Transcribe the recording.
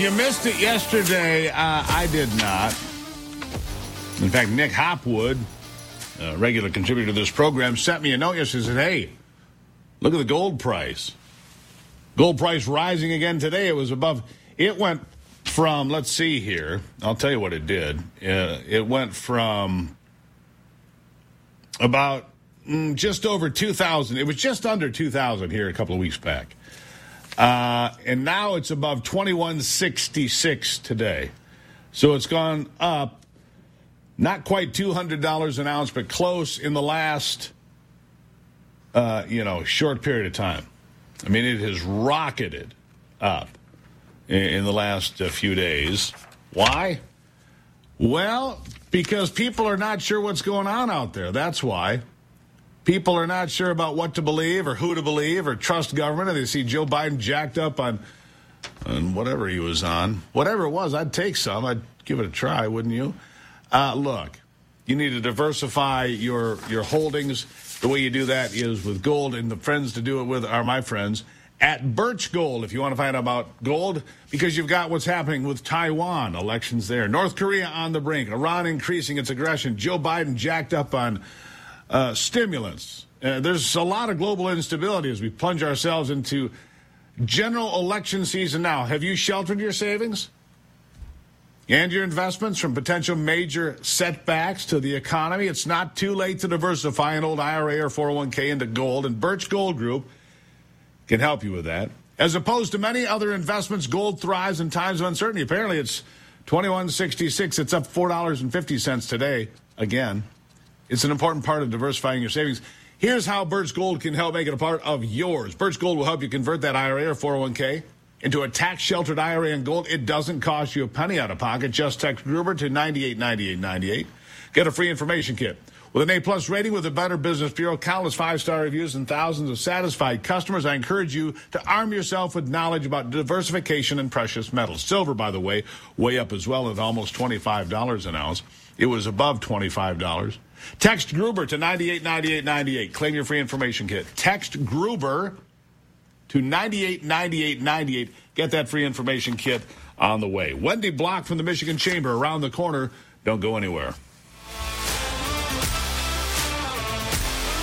you missed it yesterday, I did not. In fact, Nick Hopwood, a regular contributor to this program, sent me a note yesterday and said, hey, look at the gold price. Gold price rising again today. It went from, let's see here. I'll tell you what it did. It went from about just over 2,000. It was just under 2,000 here a couple of weeks back. And now it's above 2166 today. So it's gone up, not quite $200 an ounce, but close in the last, short period of time. I mean, it has rocketed up in the last few days. Why? Well, because people are not sure what's going on out there. That's why. People are not sure about what to believe or who to believe or trust government. And they see Joe Biden jacked up on whatever he was on. Whatever it was, I'd take some. I'd give it a try, wouldn't you? Look, you need to diversify your holdings. The way you do that is with gold, and the friends to do it with are my friends at Birch Gold, if you want to find out about gold, because you've got what's happening with Taiwan, elections there. North Korea on the brink, Iran increasing its aggression, Joe Biden jacked up on stimulants. There's a lot of global instability as we plunge ourselves into general election season now. Have you sheltered your savings and your investments from potential major setbacks to the economy? It's not too late to diversify an old IRA or 401k into gold, and Birch Gold Group can help you with that. As opposed to many other investments, gold thrives in times of uncertainty. Apparently, it's $21.66. It's up $4.50 today. Again, it's an important part of diversifying your savings. Here's how Birch Gold can help make it a part of yours. Birch Gold will help you convert that IRA or 401k into a tax-sheltered IRA in gold. It doesn't cost you a penny out of pocket. Just text Gruber to 989898. Get a free information kit. With an A-plus rating with the Better Business Bureau, countless 5-star reviews, and thousands of satisfied customers, I encourage you to arm yourself with knowledge about diversification in precious metals. Silver, by the way, way up as well at almost $25 an ounce. It was above $25. Text Gruber to 989898. Claim your free information kit. Text Gruber to 989898. Get that free information kit on the way. Wendy Block from the Michigan Chamber around the corner. Don't go anywhere.